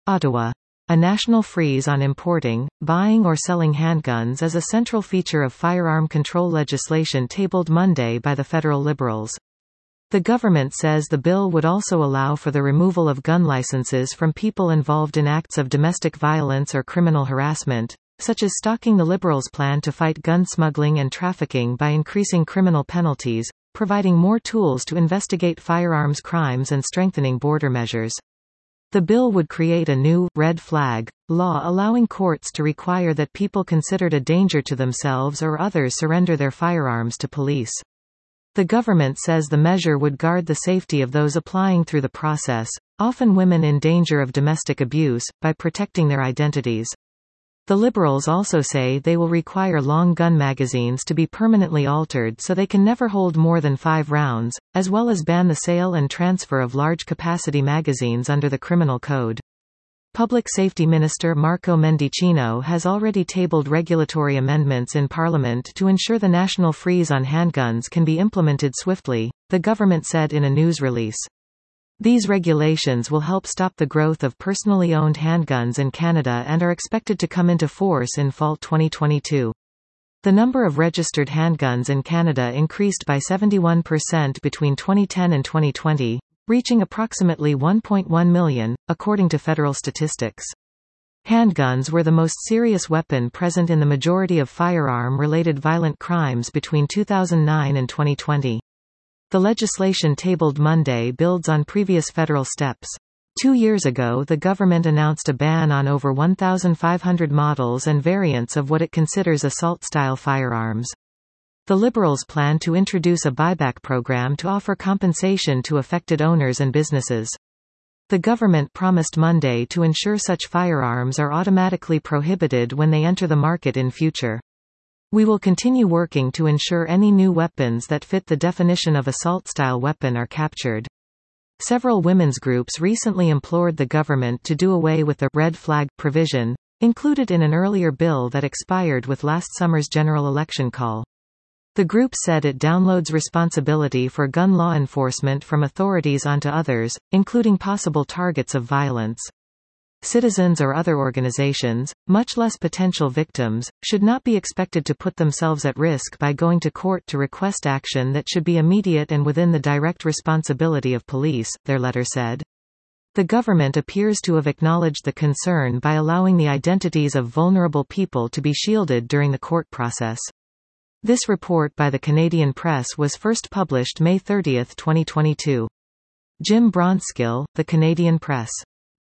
Ottawa. A national freeze on importing, buying or selling handguns is a central feature of firearm control legislation tabled Monday by the federal Liberals. The government says the bill would also allow for the removal of gun licenses from people involved in acts of domestic violence or criminal harassment, such as stalking. The Liberals plan to fight gun smuggling and trafficking by increasing criminal penalties, providing more tools to investigate firearms crimes and strengthening border measures. The bill would create a new red flag law allowing courts to require that people considered a danger to themselves or others surrender their firearms to police. The government says the measure would guard the safety of those applying through the process, often women in danger of domestic abuse, by protecting their identities. The Liberals also say they will require long gun magazines to be permanently altered so they can never hold more than 5 rounds, as well as ban the sale and transfer of large-capacity magazines under the Criminal Code. Public Safety Minister Marco Mendicino has already tabled regulatory amendments in Parliament to ensure the national freeze on handguns can be implemented swiftly, the government said in a news release. These regulations will help stop the growth of personally owned handguns in Canada and are expected to come into force in fall 2022. The number of registered handguns in Canada increased by 71% between 2010 and 2020, reaching approximately 1.1 million, according to federal statistics. Handguns were the most serious weapon present in the majority of firearm-related violent crimes between 2009 and 2020. The legislation tabled Monday builds on previous federal steps. 2 years ago, the government announced a ban on over 1,500 models and variants of what it considers assault-style firearms. The Liberals plan to introduce a buyback program to offer compensation to affected owners and businesses. The government promised Monday to ensure such firearms are automatically prohibited when they enter the market in future. We will continue working to ensure any new weapons that fit the definition of assault-style weapon are captured. Several women's groups recently implored the government to do away with the red flag provision, included in an earlier bill that expired with last summer's general election call. The group said it downloads responsibility for gun law enforcement from authorities onto others, including possible targets of violence. Citizens or other organizations, much less potential victims, should not be expected to put themselves at risk by going to court to request action that should be immediate and within the direct responsibility of police, their letter said. The government appears to have acknowledged the concern by allowing the identities of vulnerable people to be shielded during the court process. This report by the Canadian Press was first published May 30, 2022. Jim Bronskill, The Canadian Press.